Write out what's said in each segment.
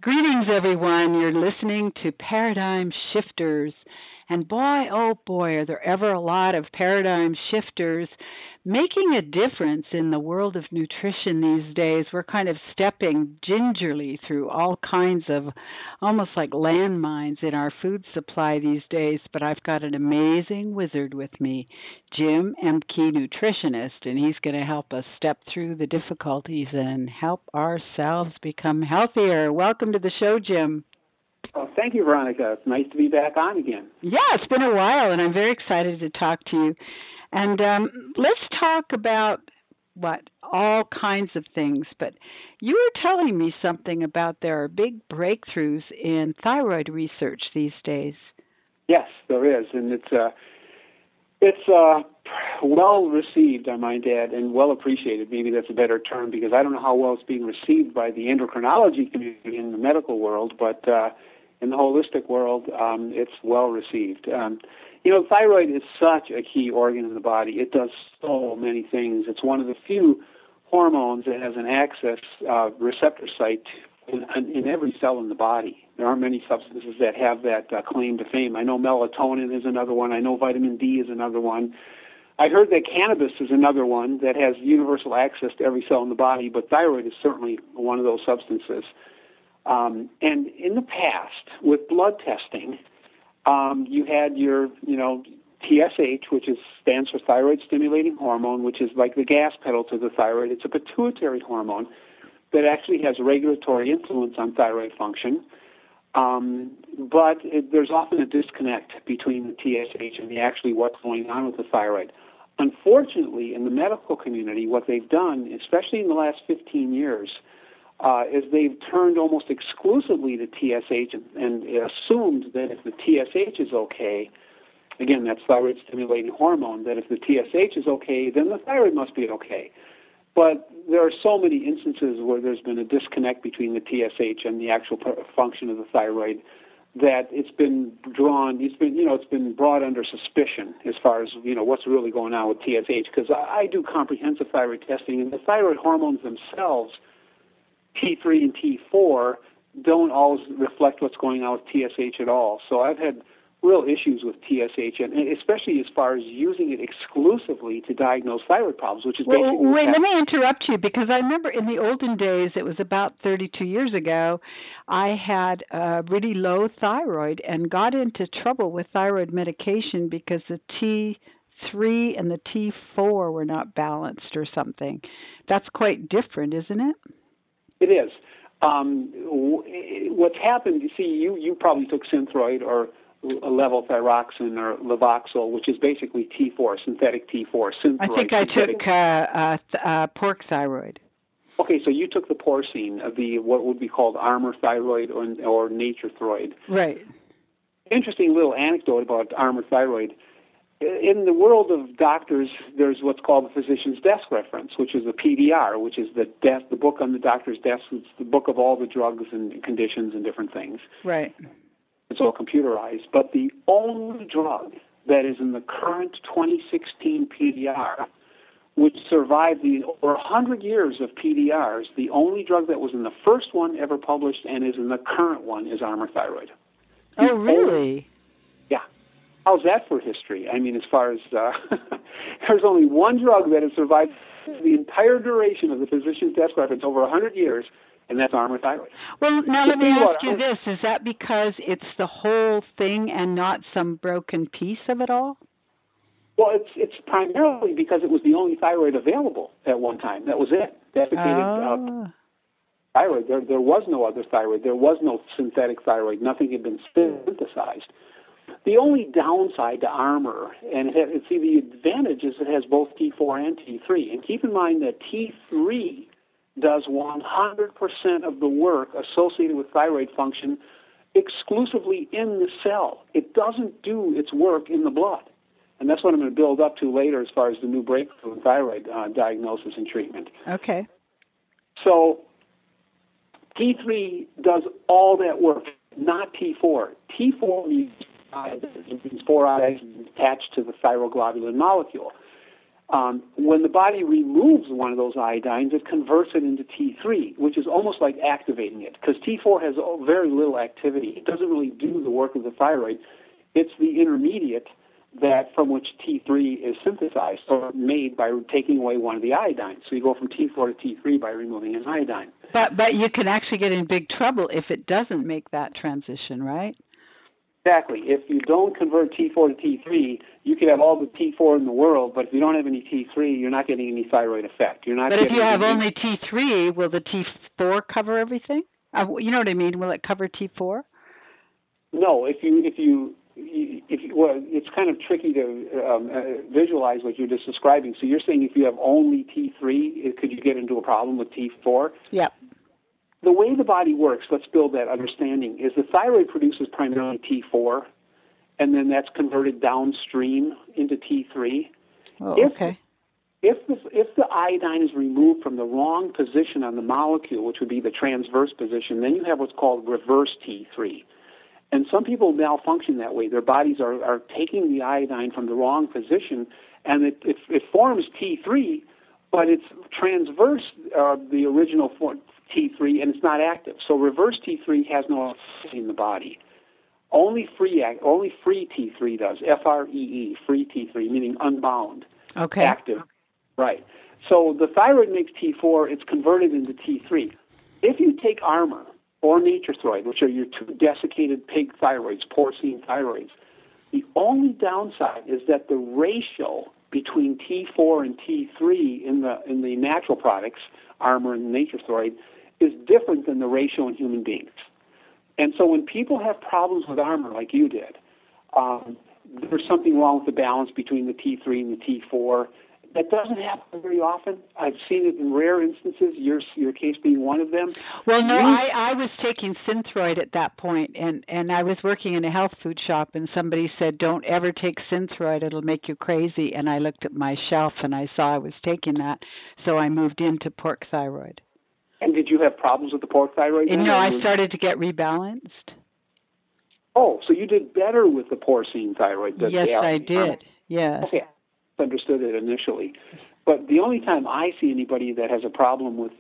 Greetings, everyone. You're listening to Paradigm Shifters. And boy, oh boy, are there ever a lot of paradigm shifters making a difference in the world of nutrition these days. We're kind of stepping gingerly through all kinds of almost like landmines in our food supply these days. But I've got an amazing wizard with me, Jim Emke, nutritionist, and he's going to help us step through the difficulties and help ourselves become healthier. Welcome to the show, Jim. Well, thank you, Veronica. It's nice to be back on again. Yeah, it's been a while, and I'm very excited to talk to you. And let's talk about all kinds of things. But you were telling me something about there are big breakthroughs in thyroid research these days. Yes, there is, and it's well received, I might add, and well appreciated. Maybe that's a better term, because I don't know how well it's being received by the endocrinology community in the medical world, but in the holistic world, it's well received. Thyroid is such a key organ in the body. It does so many things. It's one of the few hormones that has an access receptor site in every cell in the body. There aren't many substances that have that claim to fame. I know melatonin is another one. I know vitamin D is another one. I heard that cannabis is another one that has universal access to every cell in the body, but thyroid is certainly one of those substances. And in the past, with blood testing, you had your, TSH, which stands for thyroid stimulating hormone, which is like the gas pedal to the thyroid. It's a pituitary hormone that actually has regulatory influence on thyroid function. But there's often a disconnect between the TSH and actually what's going on with the thyroid. Unfortunately, in the medical community, what they've done, especially in the last 15 years, is they've turned almost exclusively to TSH and assumed that if the TSH is okay, again, that's thyroid-stimulating hormone, that if the TSH is okay, then the thyroid must be okay. But there are so many instances where there's been a disconnect between the TSH and the actual function of the thyroid that it's been brought under suspicion as far as, what's really going on with TSH, because I do comprehensive thyroid testing, and the thyroid hormones themselves, T3 and T4, don't always reflect what's going on with TSH at all. So I've had real issues with TSH, and especially as far as using it exclusively to diagnose thyroid problems, which is basically... Wait, let me interrupt you, because I remember in the olden days, it was about 32 years ago, I had a really low thyroid and got into trouble with thyroid medication because the T3 and the T4 were not balanced or something. That's quite different, isn't it? It is. What's happened, you see, you probably took Synthroid or levothyroxine or Levoxyl, which is basically T4, synthetic T4. Synthroid, I think I took pork thyroid. Okay, so you took the porcine, what would be called Armour thyroid or Nature Throid. Right. Interesting little anecdote about Armour thyroid. In the world of doctors, there's what's called the physician's desk reference, which is the PDR, which is the book on the doctor's desk. It's the book of all the drugs and conditions and different things. Right. It's all computerized. But the only drug that is in the current 2016 PDR, which survived over 100 years of PDRs, the only drug that was in the first one ever published and is in the current one is Armour thyroid. Oh, really? Yeah. How's that for history? I mean, as far as there's only one drug that has survived the entire duration of the physician's desk reference, over 100 years, and that's Armour thyroid. Well, now let me ask you this. Is that because it's the whole thing and not some broken piece of it all? Well, it's primarily because it was the only thyroid available at one time. That was it. Thyroid. There was no other thyroid. There was no synthetic thyroid. Nothing had been synthesized. The only downside to Armour, the advantage is it has both T4 and T3. And keep in mind that T3 does 100% of the work associated with thyroid function exclusively in the cell. It doesn't do its work in the blood. And that's what I'm going to build up to later as far as the new breakthrough in thyroid diagnosis and treatment. Okay. So T3 does all that work, not T4. T4 means 4 eyes attached to the thyroglobulin molecule. When the body removes one of those iodines, it converts it into T3, which is almost like activating it, because T4 has very little activity. It doesn't really do the work of the thyroid. It's the intermediate that from which T3 is synthesized or made by taking away one of the iodines. So you go from T4 to T3 by removing an iodine. But you can actually get in big trouble if it doesn't make that transition, right? Exactly. If you don't convert T4 to T3, you could have all the T4 in the world, but if you don't have any T3, you're not getting any thyroid effect. You're not. But if you have only T3, will the T4 cover everything? You know what I mean? Will it cover T4? No. Well, it's kind of tricky to visualize what you're just describing. So you're saying if you have only T3, could you get into a problem with T4? Yeah. The way the body works, let's build that understanding, is the thyroid produces primarily T4, and then that's converted downstream into T3. Oh, okay. If the iodine is removed from the wrong position on the molecule, which would be the transverse position, then you have what's called reverse T3. And some people malfunction that way. Their bodies are taking the iodine from the wrong position, and it forms T3, but it's transverse the original form T3, and it's not active. So reverse T3 has no effect in the body. Only free T3 does. FREE, free T3, meaning unbound. Okay. Active. Right. So the thyroid makes T4. It's converted into T3. If you take Armour or Nature-Throid, which are your two desiccated pig thyroids, porcine thyroids, the only downside is that the ratio between T4 and T3 in the natural products, Armour and Nature-Throid, is different than the ratio in human beings. And so when people have problems with Armour like you did, there's something wrong with the balance between the T3 and the T4. That doesn't happen very often. I've seen it in rare instances, your case being one of them. Well, no, I was taking Synthroid at that point, and I was working in a health food shop, and somebody said, don't ever take Synthroid, it'll make you crazy. And I looked at my shelf, and I saw I was taking that, so I moved into pork thyroid. And did you have problems with the pork thyroid? No, I started to get rebalanced. Oh, so you did better with the porcine thyroid. Yes, I did. Yes. Okay. Understood it initially, but the only time I see anybody that has a problem with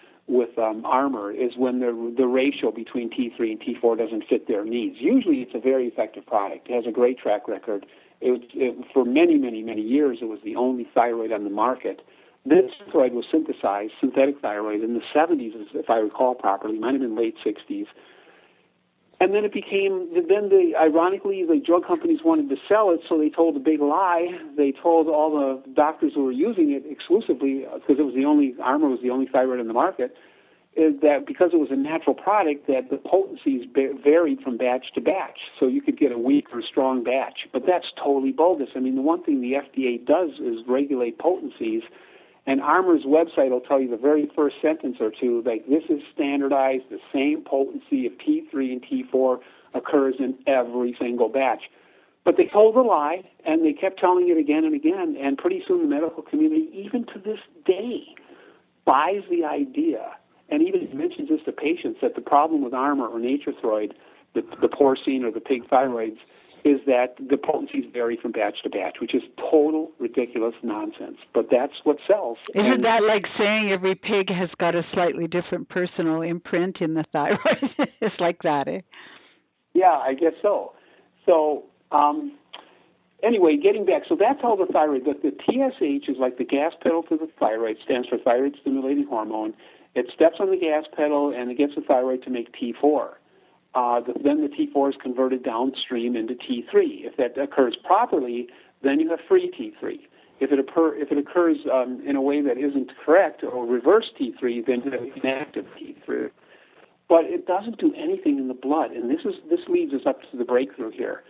Armour is when the ratio between T3 and T4 doesn't fit their needs. Usually, it's a very effective product. It has a great track record. For many, many, many years, it was the only thyroid on the market. This thyroid was synthesized, synthetic thyroid, in the 70s, if I recall properly. It might have been late 60s. And then ironically, the drug companies wanted to sell it, so they told a big lie. They told all the doctors who were using it exclusively, because Armour was the only thyroid in the market, is that because it was a natural product, that the potencies varied from batch to batch. So you could get a weak or strong batch. But that's totally bogus. I mean, the one thing the FDA does is regulate potencies. And Armour's website will tell you the very first sentence or two, like, this is standardized, the same potency of T3 and T4 occurs in every single batch. But they told a lie, and they kept telling it again and again, and pretty soon the medical community, even to this day, buys the idea, and even mentions this to patients, that the problem with Armour or Nature-Throid, the porcine or the pig thyroids, is that the potencies vary from batch to batch, which is total ridiculous nonsense. But that's what sells. Isn't that like saying every pig has got a slightly different personal imprint in the thyroid? It's like that, eh? Yeah, I guess so. So anyway, getting back, so that's how the thyroid, the TSH is like the gas pedal to the thyroid, stands for thyroid stimulating hormone. It steps on the gas pedal and it gets the thyroid to make T4. Then the T4 is converted downstream into T3. If that occurs properly, then you have free T3. If it occurs in a way that isn't correct, or reverse T3, then you have inactive T3. But it doesn't do anything in the blood, and this leads us up to the breakthrough here.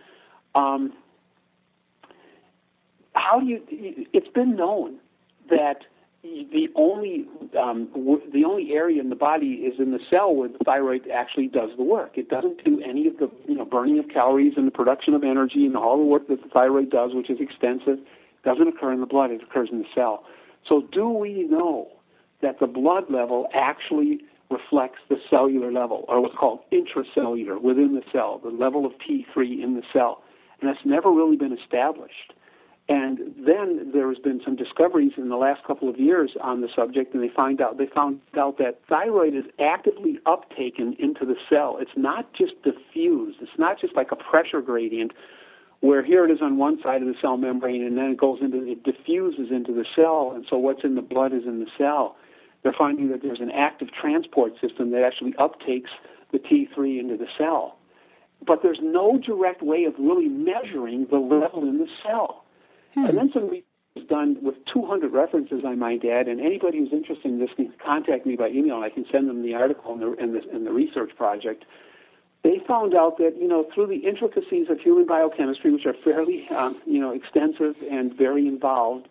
It's been known that the only area in the body is in the cell where the thyroid actually does the work. It doesn't do any of the burning of calories and the production of energy and all the work that the thyroid does, which is extensive. It doesn't occur in the blood. It occurs in the cell. So do we know that the blood level actually reflects the cellular level, or what's called intracellular, within the cell, the level of T3 in the cell? And that's never really been established. And then there's been some discoveries in the last couple of years on the subject, and they found out that thyroid is actively uptaken into the cell. It's not just diffused. It's not just like a pressure gradient where here it is on one side of the cell membrane, and then it diffuses into the cell, and so what's in the blood is in the cell. They're finding that there's an active transport system that actually uptakes the T3 into the cell. But there's no direct way of really measuring the level in the cell. And then some research was done with 200 references, I might add, and anybody who's interested in this can contact me by email, and I can send them the article and the research project. They found out that, through the intricacies of human biochemistry, which are fairly, extensive and very involved,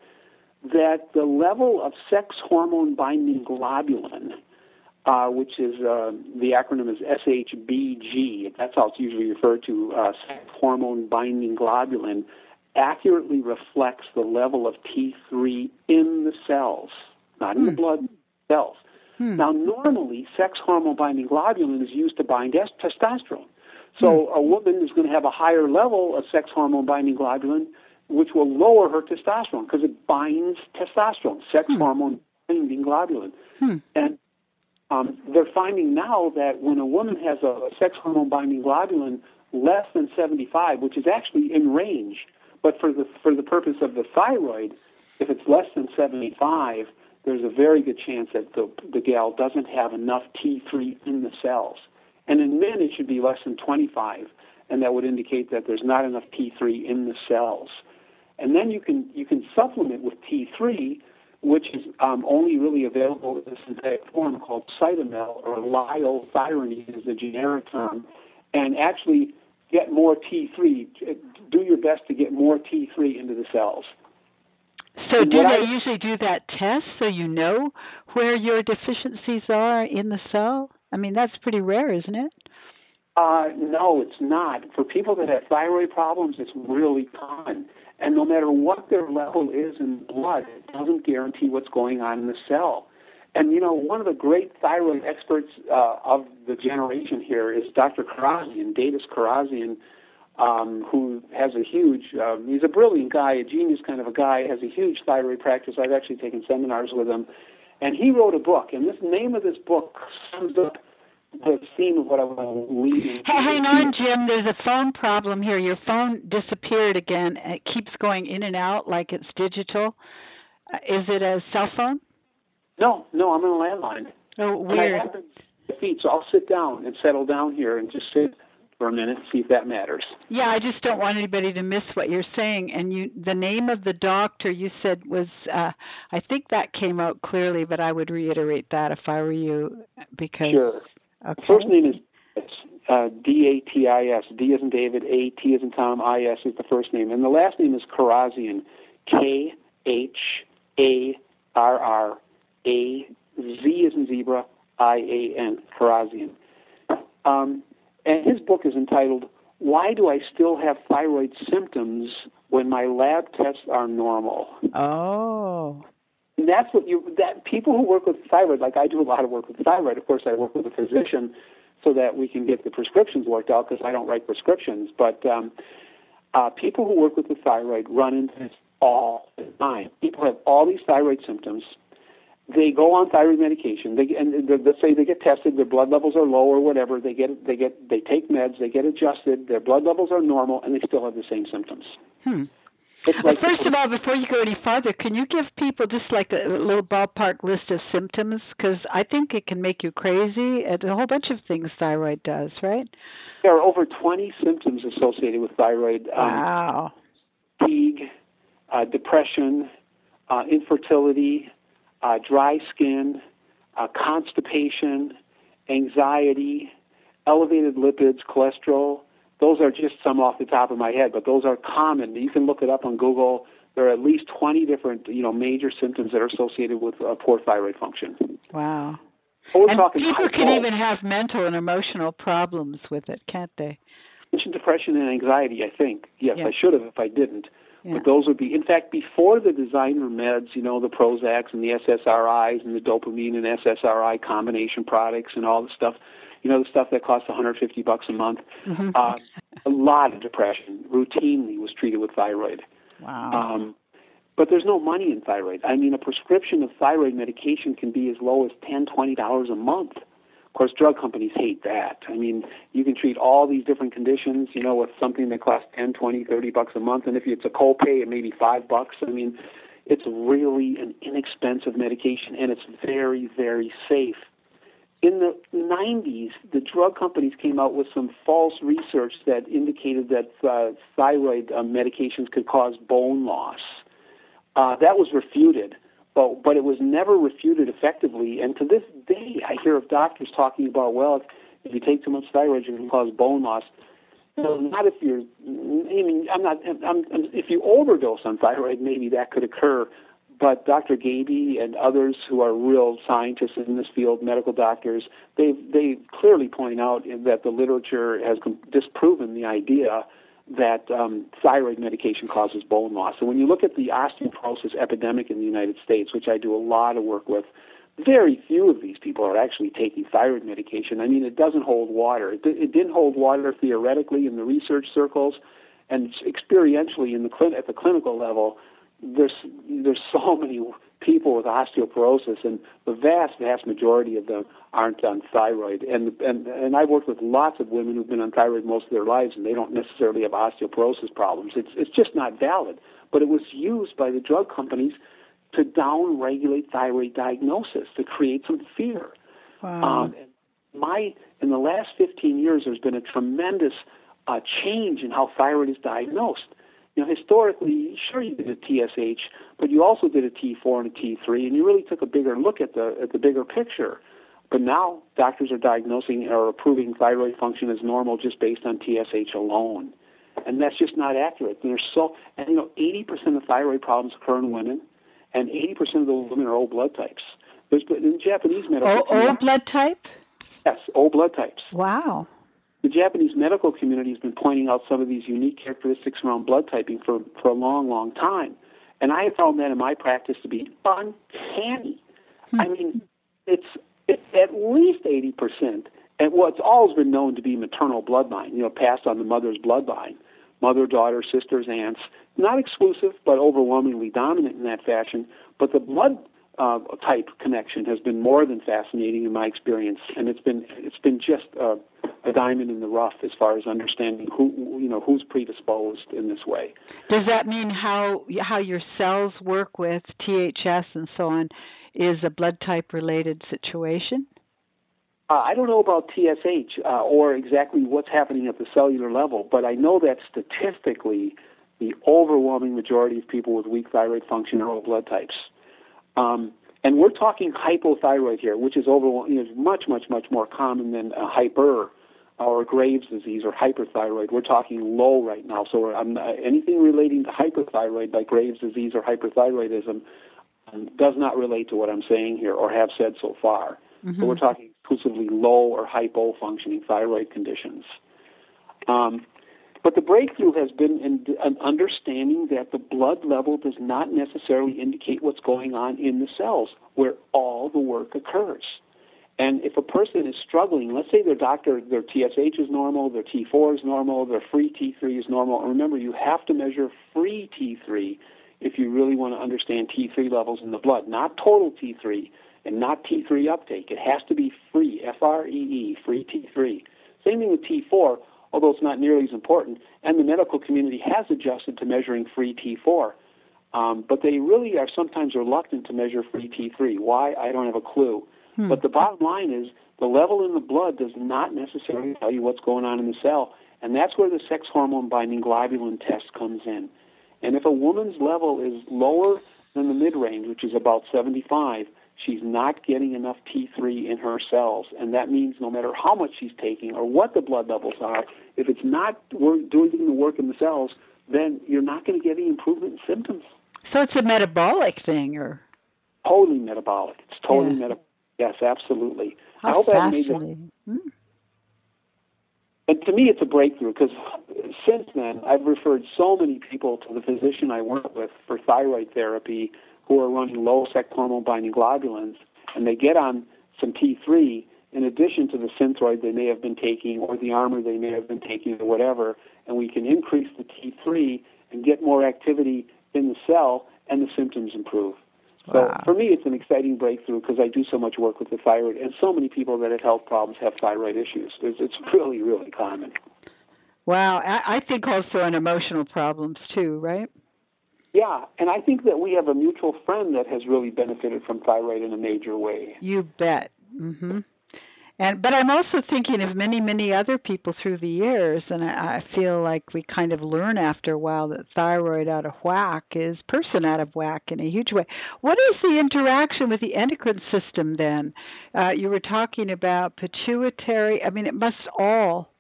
that the level of sex hormone binding globulin, which is the acronym is SHBG, that's how it's usually referred to, sex hormone binding globulin, accurately reflects the level of T3 in the cells, not in the blood cells. Now, normally, sex hormone binding globulin is used to bind testosterone. So a woman is going to have a higher level of sex hormone binding globulin, which will lower her testosterone because it binds testosterone, sex hormone binding globulin. And they're finding now that when a woman has a sex hormone binding globulin less than 75, which is actually in range, but for the purpose of the thyroid, if it's less than 75, there's a very good chance that the gal doesn't have enough T3 in the cells. And in men, it should be less than 25, and that would indicate that there's not enough T3 in the cells. And then you can supplement with T3, which is only really available in a synthetic form called Cytomel, or liothyronine is the generic term, and actually get more T3. Do your best to get more T3 into the cells. So do they usually do that test so you know where your deficiencies are in the cell? I mean, that's pretty rare, isn't it? No, it's not. For people that have thyroid problems, it's really common. And no matter what their level is in blood, it doesn't guarantee what's going on in the cell. And, one of the great thyroid experts of the generation here is Dr. Karazian, Davis Karazian, who has a huge, he's a brilliant guy, a genius kind of a guy, has a huge thyroid practice. I've actually taken seminars with him. And he wrote a book, and the name of this book sums up the theme of what I want to lead into. Hey, hang on, Jim. There's a phone problem here. Your phone disappeared again. It keeps going in and out like it's digital. Is it a cell phone? No, I'm on a landline. Oh, weird. And I have the feet, so I'll sit down and settle down here and just sit for a minute, see if that matters. Yeah, I just don't want anybody to miss what you're saying. And the name of the doctor you said was, I think that came out clearly, but I would reiterate that if I were you, because. Sure. Okay. First name is D-A-T-I-S. D as in David, A-T as in Tom, I-S is the first name. And the last name is Karazian, K-H-A-R-R-A-Z as in zebra, I-A-N, Karazian. And his book is entitled, Why Do I Still Have Thyroid Symptoms When My Lab Tests Are Normal? Oh. And that's that people who work with thyroid, like I do a lot of work with thyroid. Of course, I work with a physician so that we can get the prescriptions worked out because I don't write prescriptions. But people who work with the thyroid run into this all the time. People have all these thyroid symptoms. They go on thyroid medication. Let's say they get tested, their blood levels are low or whatever. They take meds, they get adjusted, their blood levels are normal, and they still have the same symptoms. Like first of all, before you go any farther, can you give people just like a little ballpark list of symptoms? Because I think it can make you crazy. A whole bunch of things thyroid does, right? There are over 20 symptoms associated with thyroid. Wow. Fatigue, depression, infertility, dry skin, constipation, anxiety, elevated lipids, cholesterol. Those are just some off the top of my head, but those are common. You can look it up on Google. There are at least 20 different, major symptoms that are associated with poor thyroid function. Wow. And people can even have mental and emotional problems with it, can't they? Depression and anxiety, I think. Yes, yeah. I should have if I didn't. Yeah. But those would be, in fact, before the designer meds, the Prozacs and the SSRIs and the dopamine and SSRI combination products and all the stuff, the stuff that costs $150 a month. Mm-hmm. A lot of depression routinely was treated with thyroid. Wow. But there's no money in thyroid. I mean, a prescription of thyroid medication can be as low as $10, $20 a month. Of course, drug companies hate that. I mean, you can treat all these different conditions, with something that costs $10, $20, $30 a month, and if it's a copay, it may be $5. I mean, it's really an inexpensive medication, and it's very, very safe. In the 90s, the drug companies came out with some false research that indicated that thyroid medications could cause bone loss. That was refuted, but it was never refuted effectively. And to this day, I hear of doctors talking about, well, if you take too much thyroid, you can cause bone loss. Not if you're. If you overdose on thyroid, maybe that could occur. But Dr. Gaby and others who are real scientists in this field, medical doctors, they clearly point out that the literature has disproven the idea that thyroid medication causes bone loss. So when you look at the osteoporosis epidemic in the United States, which I do a lot of work with, very few of these people are actually taking thyroid medication. I mean, it doesn't hold water. It didn't hold water theoretically in the research circles, and experientially at the clinical level. There's so many people with osteoporosis, and the vast majority of them aren't on thyroid. And I've worked with lots of women who've been on thyroid most of their lives, and they don't necessarily have osteoporosis problems. It's just not valid. But it was used by the drug companies to down-regulate thyroid diagnosis, to create some fear. Wow. In the last 15 years, there's been a tremendous change in how thyroid is diagnosed. Historically, sure, you did a TSH, but you also did a T4 and a T3, and you really took a bigger look at the bigger picture. But now doctors are diagnosing or approving thyroid function as normal just based on TSH alone, and that's just not accurate. And 80% of thyroid problems occur in women, and 80% of those women are O blood types. In Japanese medical O blood type? Yes, O blood types. Wow. The Japanese medical community has been pointing out some of these unique characteristics around blood typing for a long, long time. And I have found that in my practice to be uncanny. I mean, it's at least 80%. And it's always been known to be maternal bloodline, passed on the mother's bloodline. Mother, daughter, sisters, aunts. Not exclusive, but overwhelmingly dominant in that fashion. But the blood type connection has been more than fascinating in my experience, and it's been just a diamond in the rough as far as understanding who's predisposed in this way. Does that mean how your cells work with THS and so on is a blood type related situation? I don't know about TSH or exactly what's happening at the cellular level, but I know that statistically the overwhelming majority of people with weak thyroid function are O blood types. And we're talking hypothyroid here, which is much, much, much more common than hyper or Graves' disease or hyperthyroid. We're talking low right now. So anything relating to hyperthyroid like Graves' disease or hyperthyroidism does not relate to what I'm saying here or have said so far. Mm-hmm. So we're talking exclusively low or hypo-functioning thyroid conditions. But the breakthrough has been in an understanding that the blood level does not necessarily indicate what's going on in the cells where all the work occurs. And if a person is struggling, let's say their TSH is normal, their T4 is normal, their free T3 is normal. And remember, you have to measure free T3 if you really want to understand T3 levels in the blood, not total T3 and not T3 uptake. It has to be free, F-R-E-E, free T3. Same thing with T4, although it's not nearly as important, and the medical community has adjusted to measuring free T4. But they really are sometimes reluctant to measure free T3. Why? I don't have a clue. But the bottom line is the level in the blood does not necessarily tell you what's going on in the cell, and that's where the sex hormone-binding globulin test comes in. And if a woman's level is lower than the mid-range, which is about 75, she's not getting enough T3 in her cells, and that means no matter how much she's taking or what the blood levels are, if it's not doing the work in the cells, then you're not going to get any improvement in symptoms. So it's a metabolic thing, or? Totally metabolic. It's totally metabolic. Yes, absolutely. How I hope fascinating. And to me, it's a breakthrough because since then, I've referred so many people to the physician I work with for thyroid therapy who are running low sex hormone-binding globulins, and they get on some T3 in addition to the Synthroid they may have been taking or the Armour they may have been taking or whatever, and we can increase the T3 and get more activity in the cell, and the symptoms improve. So Wow. for me, it's an exciting breakthrough because I do so much work with the thyroid, and so many people that have health problems have thyroid issues. It's really, really common. Wow. I think also on emotional problems too, right? Yeah, and I think that we have a mutual friend that has really benefited from thyroid in a major way. You bet. But I'm also thinking of many, many other people through the years, and I feel like we kind of learn after a while that thyroid out of whack is person out of whack in a huge way. What is the interaction with the endocrine system then? You were talking about pituitary. I mean, it must all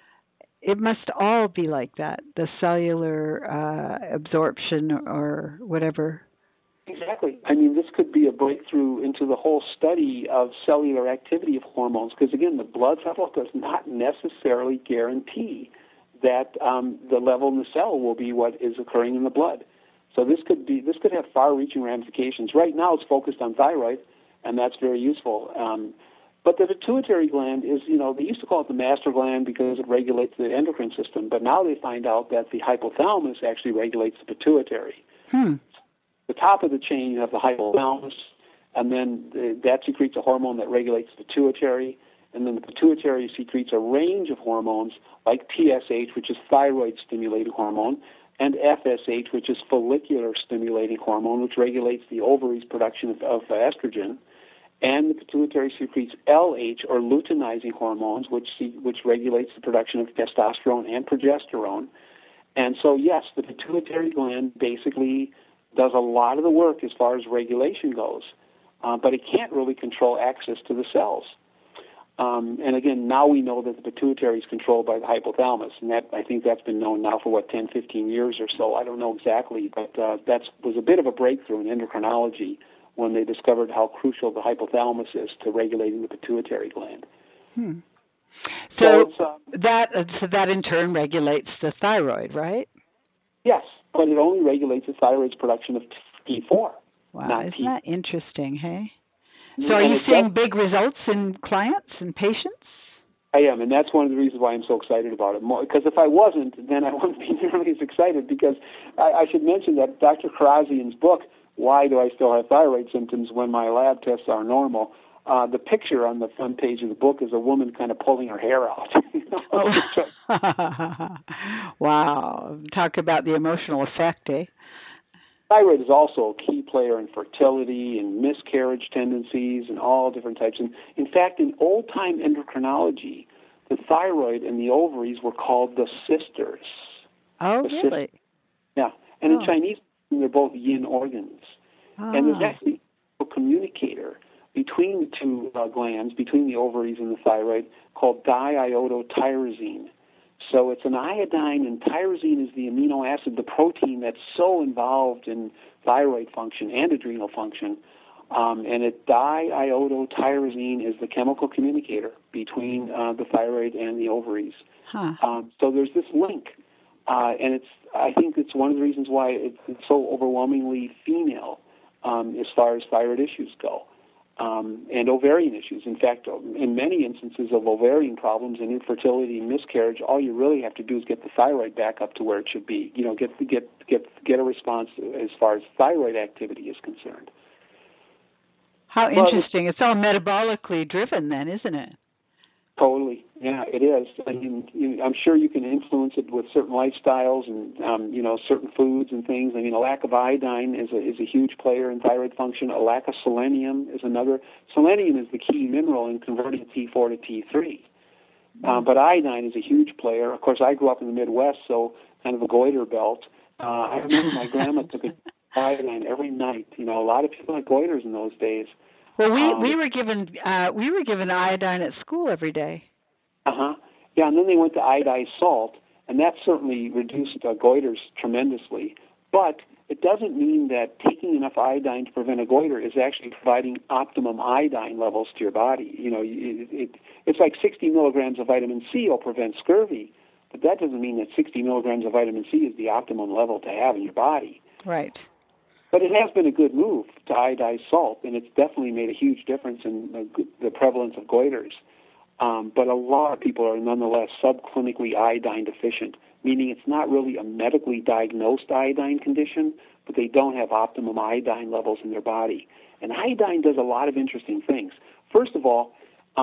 be like that, the cellular absorption or whatever. Exactly. I mean, this could be a breakthrough into the whole study of cellular activity of hormones, because again, the blood level does not necessarily guarantee that the level in the cell will be what is occurring in the blood. So this could have far-reaching ramifications. Right now, it's focused on thyroid, and that's very useful. But the pituitary gland is, they used to call it the master gland because it regulates the endocrine system, but now they find out that the hypothalamus actually regulates the pituitary. The top of the chain, you have the hypothalamus, and then that secretes a hormone that regulates the pituitary, and then the pituitary secretes a range of hormones like TSH, which is thyroid-stimulating hormone, and FSH, which is follicular-stimulating hormone, which regulates the ovaries' production of estrogen, and the pituitary secretes LH, or luteinizing hormones, which regulates the production of testosterone and progesterone. And so, yes, the pituitary gland basically does a lot of the work as far as regulation goes, but it can't really control access to the cells. And again, now we know that the pituitary is controlled by the hypothalamus, and I think that's been known now for, 10, 15 years or so. I don't know exactly, but that was a bit of a breakthrough in endocrinology when they discovered how crucial the hypothalamus is to regulating the pituitary gland. So that in turn regulates the thyroid, right? Yes, but it only regulates the thyroid's production of T4. Wow, isn't that interesting, hey? So are you seeing big results in clients and patients? I am, and that's one of the reasons why I'm so excited about it. Because if I wasn't, then I wouldn't be nearly as excited, because I should mention that Dr. Karazian's book, Why Do I Still Have Thyroid Symptoms When My Lab Tests Are Normal, the picture on the front page of the book is a woman kind of pulling her hair out. Wow. Talk about the emotional effect, eh? Thyroid is also a key player in fertility and miscarriage tendencies and all different types. And in fact, in old-time endocrinology, the thyroid and the ovaries were called the sisters. Oh, really? Yeah. And in Chinese, they're both yin organs. And there's actually a communicator between the two glands, between the ovaries and the thyroid, called diiodotyrosine. So it's an iodine, and tyrosine is the amino acid, the protein that's so involved in thyroid function and adrenal function. And diiodotyrosine is the chemical communicator between the thyroid and the ovaries. So there's this link, and I think it's one of the reasons why it's so overwhelmingly female as far as thyroid issues go. And ovarian issues. In fact, in many instances of ovarian problems and infertility and miscarriage, all you really have to do is get the thyroid back up to where it should be. Get a response as far as thyroid activity is concerned. How interesting! It's all metabolically driven, then, isn't it? Totally, yeah, it is. I mean, I'm sure you can influence it with certain lifestyles and certain foods and things. I mean, a lack of iodine is a huge player in thyroid function. A lack of selenium is another. Selenium is the key mineral in converting T4 to T3. But iodine is a huge player. Of course, I grew up in the Midwest, so kind of a goiter belt. I remember my grandma took iodine every night. A lot of people had goiters in those days. Well, we were given iodine at school every day. Yeah, and then they went to iodized salt, and that certainly reduced goiters tremendously. But it doesn't mean that taking enough iodine to prevent a goiter is actually providing optimum iodine levels to your body. It's like 60 milligrams of vitamin C will prevent scurvy, but that doesn't mean that 60 milligrams of vitamin C is the optimum level to have in your body. Right. But it has been a good move to iodize salt, and it's definitely made a huge difference in the prevalence of goiters. but a lot of people are nonetheless subclinically iodine deficient, meaning it's not really a medically diagnosed iodine condition, but they don't have optimum iodine levels in their body. And iodine does a lot of interesting things. First of all,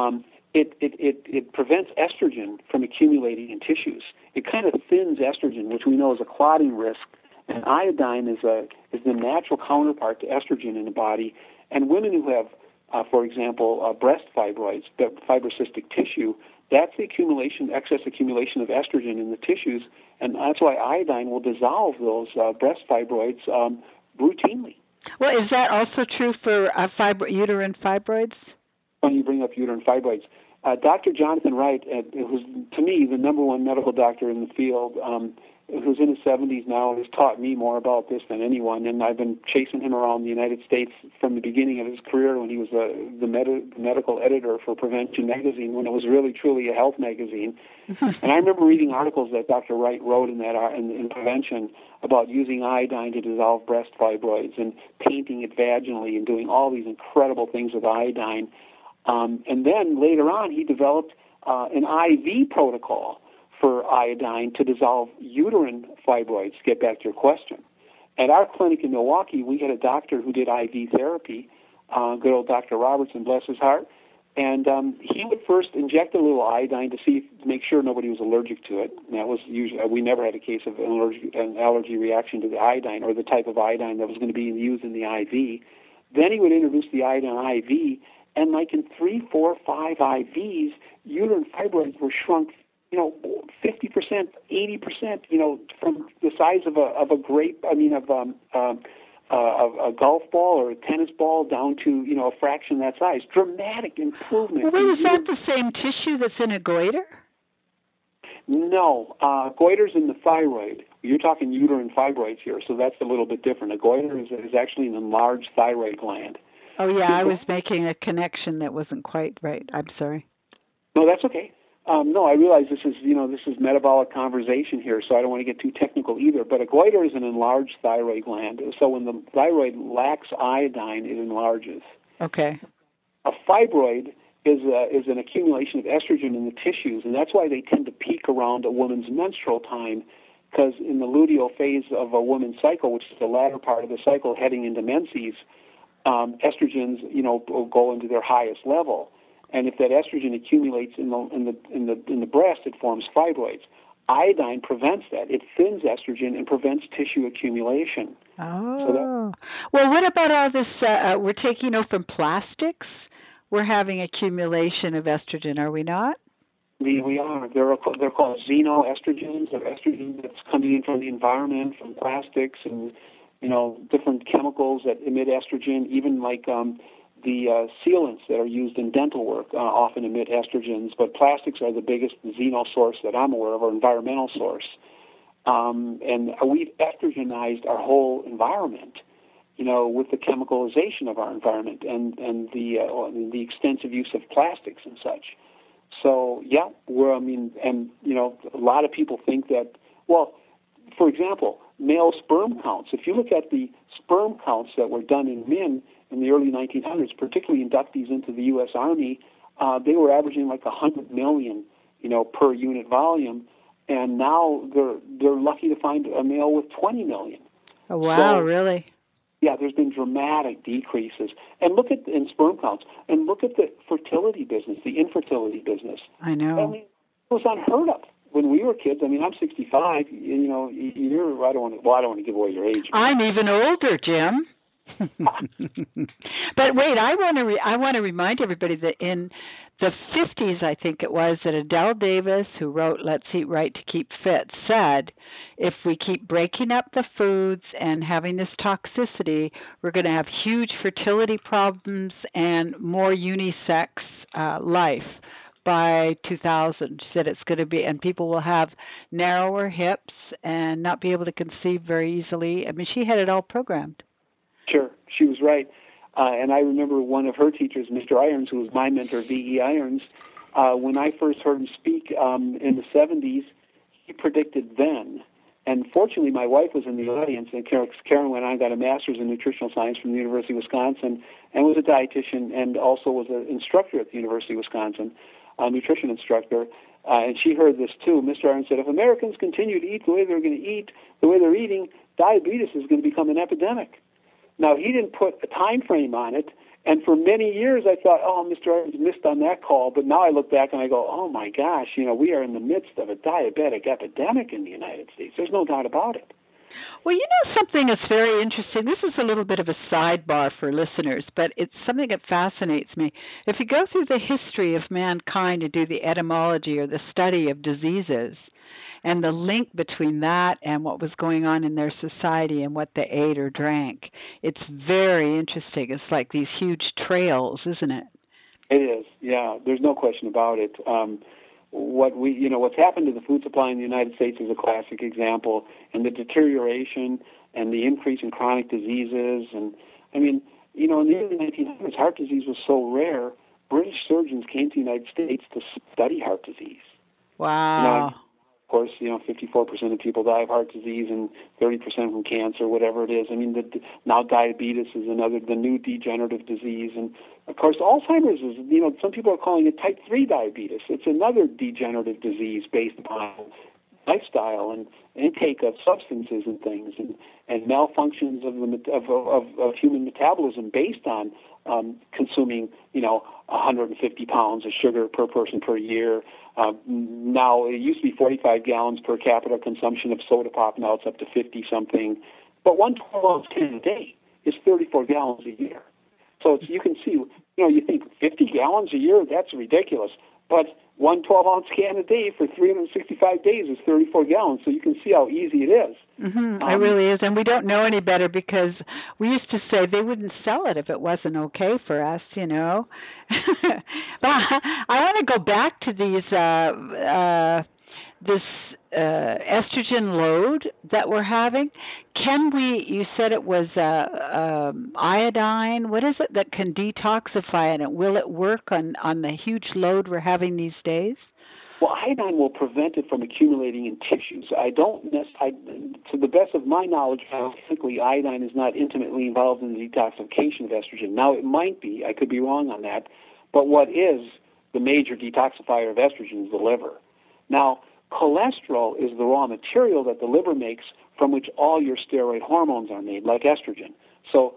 it prevents estrogen from accumulating in tissues. It kind of thins estrogen, which we know is a clotting risk. And iodine is the natural counterpart to estrogen in the body. And women who have, for example, breast fibroids, fibrocystic tissue, that's the excess accumulation of estrogen in the tissues, and that's why iodine will dissolve those breast fibroids routinely. Well, is that also true for uterine fibroids? When you bring up uterine fibroids, Dr. Jonathan Wright, who's to me the number one medical doctor in the field, who's in his 70s now, has taught me more about this than anyone, and I've been chasing him around the United States from the beginning of his career when he was the medical editor for Prevention magazine, when it was really truly a health magazine. And I remember reading articles that Dr. Wright wrote in Prevention about using iodine to dissolve breast fibroids and painting it vaginally and doing all these incredible things with iodine. And then later on, he developed an IV protocol for iodine to dissolve uterine fibroids, to get back to your question. At our clinic in Milwaukee, we had a doctor who did IV therapy, good old Dr. Robertson, bless his heart, and he would first inject a little iodine to make sure nobody was allergic to it. And that was usually, we never had a case of an allergy reaction to the iodine or the type of iodine that was going to be used in the IV. Then he would introduce the iodine IV, and like in 3, 4, 5 IVs, uterine fibroids were shrunk 50%, 80%, from the size of a grape, of a golf ball or a tennis ball down to, a fraction that size. Dramatic improvement. Well, is that the same tissue that's in a goiter? No. Goiter's in the thyroid. You're talking uterine fibroids here, so that's a little bit different. A goiter is actually an enlarged thyroid gland. Oh, yeah, I was making a connection that wasn't quite right. I'm sorry. No, that's okay. No, I realize this is metabolic conversation here, so I don't want to get too technical either. But a goiter is an enlarged thyroid gland. So when the thyroid lacks iodine, it enlarges. Okay. A fibroid is an accumulation of estrogen in the tissues, and that's why they tend to peak around a woman's menstrual time, because in the luteal phase of a woman's cycle, which is the latter part of the cycle heading into menses, estrogens, will go into their highest level. And if that estrogen accumulates in the breast, it forms fibroids. Iodine prevents that. It thins estrogen and prevents tissue accumulation. Oh. Well, what about all this we're taking from plastics? We're having accumulation of estrogen, are we not? We are. They're called xenoestrogens. They're estrogen that's coming in from the environment, from plastics and, different chemicals that emit estrogen, even like the sealants that are used in dental work often emit estrogens, but plastics are the biggest xeno source that I'm aware of, or environmental source. And we've estrogenized our whole environment, with the chemicalization of our environment and the extensive use of plastics and such. So, yeah, a lot of people think that, well, for example, male sperm counts. If you look at the sperm counts that were done in men in the early 1900s, particularly inductees into the U.S. Army, they were averaging like 100 million, per unit volume, and now they're lucky to find a male with 20 million. Oh, wow, really? Yeah, there's been dramatic decreases. And look at in sperm counts, and look at the fertility business, the infertility business. I know. It was unheard of when we were kids. I'm 65. You're. I don't want to give away your age. I'm even older, Jim. But wait, I want to remind everybody that in the 50s, I think it was, that Adele Davis, who wrote Let's Eat Right to Keep Fit, said if we keep breaking up the foods and having this toxicity, we're going to have huge fertility problems and more unisex life by 2000. She said it's going to be, and people will have narrower hips and not be able to conceive very easily. She had it all programmed. Sure, she was right. And I remember one of her teachers, Mr. Irons, who was my mentor, V.E. Irons, when I first heard him speak in the 70s, he predicted then. And fortunately, my wife was in the audience, and Karen went on and got a master's in nutritional science from the University of Wisconsin and was a dietitian and also was an instructor at the University of Wisconsin. nutrition instructor, and she heard this too. Mr. Iron said, if Americans continue to eat the way they're going to eat, the way they're eating, diabetes is going to become an epidemic. Now, he didn't put a time frame on it, and for many years I thought, oh, Mr. Irons missed on that call, but now I look back and I go, oh my gosh, we are in the midst of a diabetic epidemic in the United States. There's no doubt about it. Well, something that's very interesting. This is a little bit of a sidebar for listeners, but it's something that fascinates me. If you go through the history of mankind and do the etymology or the study of diseases and the link between that and what was going on in their society and what they ate or drank, it's very interesting. It's like these huge trails, isn't it? It is, yeah. There's no question about it. What's happened to the food supply in the United States is a classic example, and the deterioration and the increase in chronic diseases. And in the early 1900s, heart disease was so rare, British surgeons came to the United States to study heart disease. Wow. Of course, 54% of people die of heart disease and 30% from cancer, whatever it is. Now diabetes is the new degenerative disease. And, of course, Alzheimer's is, some people are calling it type 3 diabetes. It's another degenerative disease based upon lifestyle and intake of substances and things and malfunctions of human metabolism based on consuming, 150 pounds of sugar per person per year. Now, it used to be 45 gallons per capita consumption of soda pop. Now it's up to 50-something. But one 12-ounce can a day is 34 gallons a year. So you can see, you think 50 gallons a year, that's ridiculous. But one 12-ounce can a day for 365 days is 34 gallons. So you can see how easy it is. Mm-hmm. It really is. And we don't know any better because we used to say they wouldn't sell it if it wasn't okay for us, But I want to go back to this estrogen load that we're having. You said it was iodine. What is it that can detoxify it? And will it work on the huge load we're having these days? Well, iodine will prevent it from accumulating in tissues. To the best of my knowledge, basically, iodine is not intimately involved in the detoxification of estrogen. Now, it might be. I could be wrong on that. But what is the major detoxifier of estrogen is the liver. Now, cholesterol is the raw material that the liver makes from which all your steroid hormones are made, like estrogen. So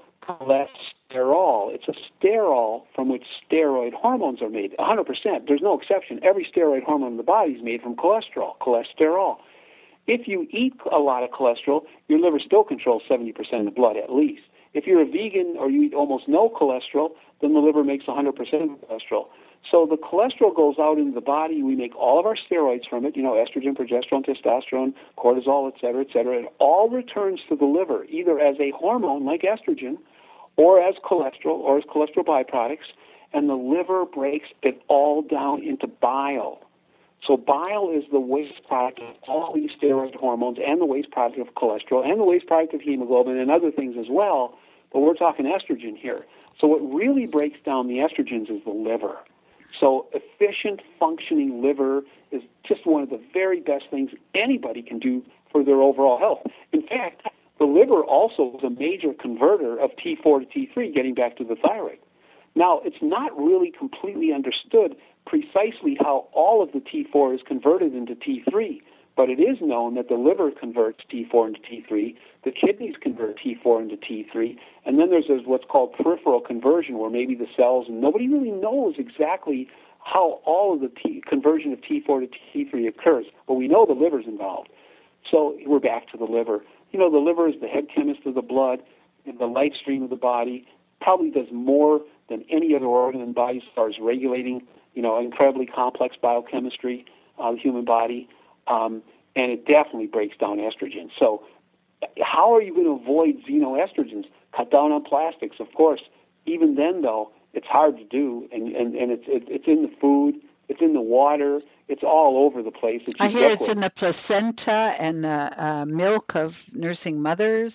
cholesterol, it's a sterol from which steroid hormones are made, 100%. There's no exception. Every steroid hormone in the body is made from cholesterol. If you eat a lot of cholesterol, your liver still controls 70% of the blood at least. If you're a vegan or you eat almost no cholesterol, then the liver makes 100% of the cholesterol. So the cholesterol goes out into the body. We make all of our steroids from it, estrogen, progesterone, testosterone, cortisol, et cetera, et cetera. It all returns to the liver, either as a hormone like estrogen or as cholesterol or as cholesterol byproducts, and the liver breaks it all down into bile. So bile is the waste product of all these steroid hormones and the waste product of cholesterol and the waste product of hemoglobin and other things as well, but we're talking estrogen here. So what really breaks down the estrogens is the liver. So efficient, functioning liver is just one of the very best things anybody can do for their overall health. In fact, the liver also is a major converter of T4 to T3, getting back to the thyroid. Now, it's not really completely understood precisely how all of the T4 is converted into T3, but it is known that the liver converts T4 into T3, the kidneys convert T4 into T3, and then there's what's called peripheral conversion, where maybe the cells, and nobody really knows exactly how all of the conversion of T4 to T3 occurs, but we know the liver's involved. So we're back to the liver. The liver is the head chemist of the blood, and the life stream of the body, probably does more than any other organ in the body as far as regulating, incredibly complex biochemistry of the human body, and it definitely breaks down estrogen. So how are you going to avoid xenoestrogens? Cut down on plastics, of course. Even then, though, it's hard to do, and it's in the food, it's in the water, it's all over the place. I hear it's in the placenta and the milk of nursing mothers.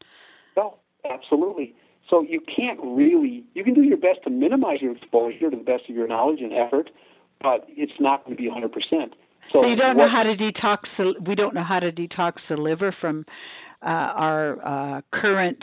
No, absolutely. So you can't really, you can do your best to minimize your exposure to the best of your knowledge and effort, but it's not going to be 100%. So you don't know how to detox. We don't know how to detox the liver from our current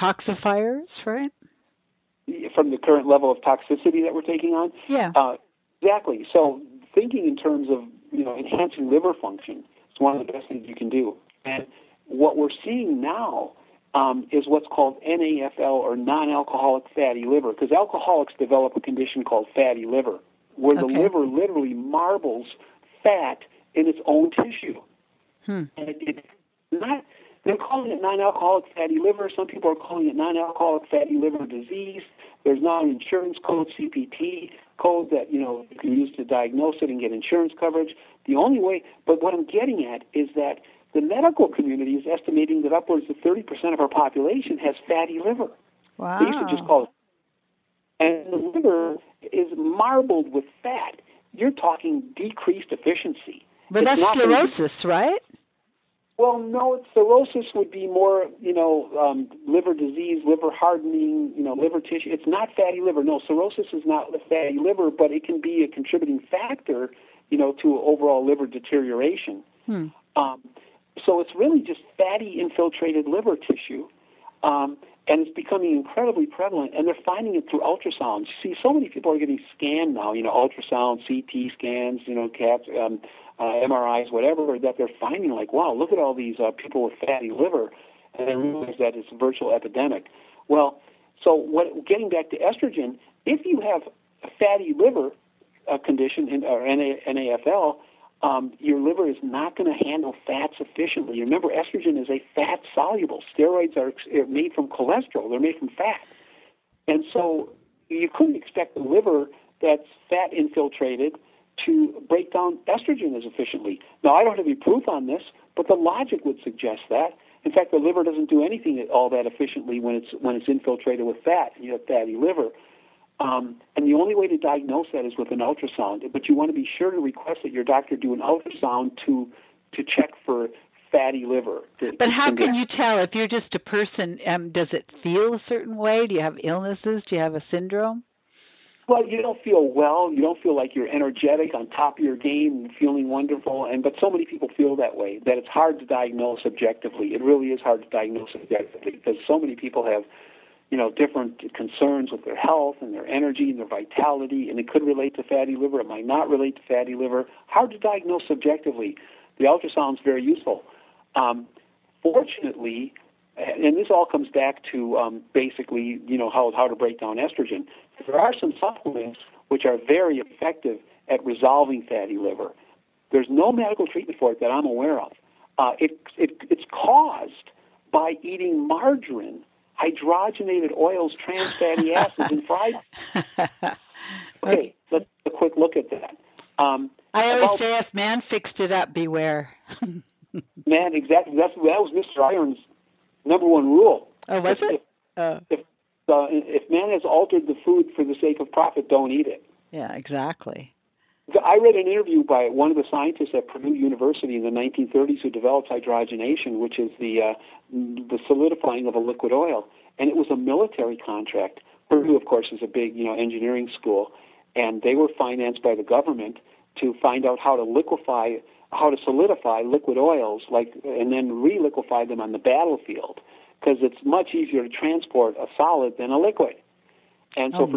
toxifiers, right? From the current level of toxicity that we're taking on? Yeah. Exactly. So thinking in terms of, enhancing liver function is one of the best things you can do. And what we're seeing now is what's called NAFL, or non-alcoholic fatty liver, because alcoholics develop a condition called fatty liver, where the liver literally marbles fat in its own tissue. And it's not. They're calling it non-alcoholic fatty liver. Some people are calling it non-alcoholic fatty liver disease. There's now an insurance code, CPT code, that you can use to diagnose it and get insurance coverage. The only way, but what I'm getting at is that the medical community is estimating that upwards of 30% of our population has fatty liver. Wow. They used to just call it. And the liver is marbled with fat. You're talking decreased efficiency. But that's cirrhosis, right? Well, no, cirrhosis would be more, liver disease, liver hardening, liver tissue. It's not fatty liver. No, cirrhosis is not fatty liver, but it can be a contributing factor, to overall liver deterioration. So it's really just fatty infiltrated liver tissue, and it's becoming incredibly prevalent, and they're finding it through ultrasounds. You see, so many people are getting scanned now, ultrasound, CT scans, CAT, MRIs, whatever, that they're finding like, wow, look at all these people with fatty liver, and they realize that it's a virtual epidemic. Well, so getting back to estrogen, if you have a fatty liver condition, or NAFL, your liver is not going to handle fat sufficiently. Remember, estrogen is a fat-soluble. Steroids are made from cholesterol. They're made from fat. And so you couldn't expect the liver that's fat-infiltrated to break down estrogen as efficiently. Now, I don't have any proof on this, but the logic would suggest that. In fact, the liver doesn't do anything all that efficiently when it's infiltrated with fat. You have fatty liver. And the only way to diagnose that is with an ultrasound. But you want to be sure to request that your doctor do an ultrasound to check for fatty liver. But how can you tell if you're just a person? Does it feel a certain way? Do you have illnesses? Do you have a syndrome? Well, you don't feel well. You don't feel like you're energetic, on top of your game, feeling wonderful. But so many people feel that way that it's hard to diagnose objectively. It really is hard to diagnose objectively because so many people have, different concerns with their health and their energy and their vitality, and it could relate to fatty liver. It might not relate to fatty liver. Hard to diagnose subjectively. The ultrasound's very useful. Fortunately, and this all comes back to basically, how to break down estrogen. There are some supplements which are very effective at resolving fatty liver. There's no medical treatment for it that I'm aware of. It's caused by eating margarine, hydrogenated oils, trans fatty acids, and fried. Okay, let's take a quick look at that. I always say, if man fixed it up, beware. Man, exactly. That was Mr. Iron's number one rule. Oh, was it? If man has altered the food for the sake of profit, don't eat it. Yeah, exactly. I read an interview by one of the scientists at Purdue University in the 1930s who developed hydrogenation, which is the solidifying of a liquid oil, and it was a military contract. Purdue, of course, is a big engineering school, and they were financed by the government to find out how to solidify liquid oils, and then re-liquefy them on the battlefield, because it's much easier to transport a solid than a liquid. And so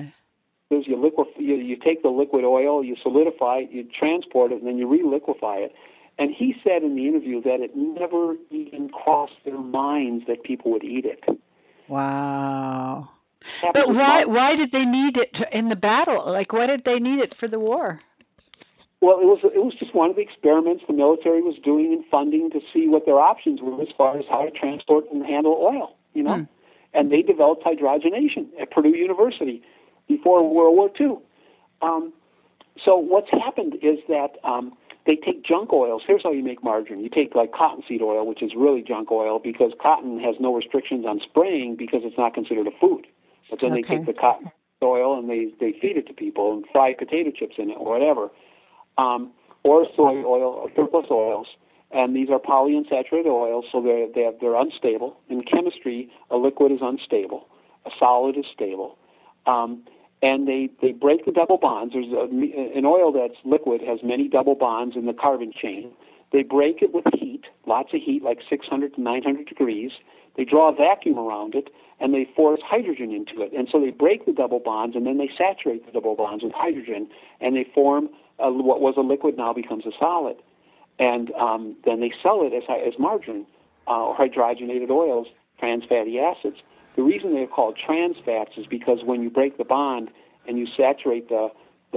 you take the liquid oil, you solidify it, you transport it, and then you re-liquefy it. And he said in the interview that it never even crossed their minds that people would eat it. Wow. But why did they need it in the battle? Why did they need it for the war? Well, it was just one of the experiments the military was doing in funding to see what their options were as far as how to transport and handle oil, And they developed hydrogenation at Purdue University before World War II. So what's happened is that they take junk oils. Here's how you make margarine. You take cottonseed oil, which is really junk oil because cotton has no restrictions on spraying because it's not considered a food. But then they take the cotton oil and they feed it to people and fry potato chips in it or whatever. Or soy oil or surplus oils. And these are polyunsaturated oils, so they're unstable. In chemistry, a liquid is unstable. A solid is stable. And they break the double bonds. There's an oil that's liquid has many double bonds in the carbon chain. They break it with heat, lots of heat, like 600 to 900 degrees. They draw a vacuum around it, and they force hydrogen into it. And so they break the double bonds, and then they saturate the double bonds with hydrogen, and they form what was a liquid now becomes a solid. And then they sell it as margarine or hydrogenated oils, trans fatty acids. The reason they're called trans fats is because when you break the bond and you saturate the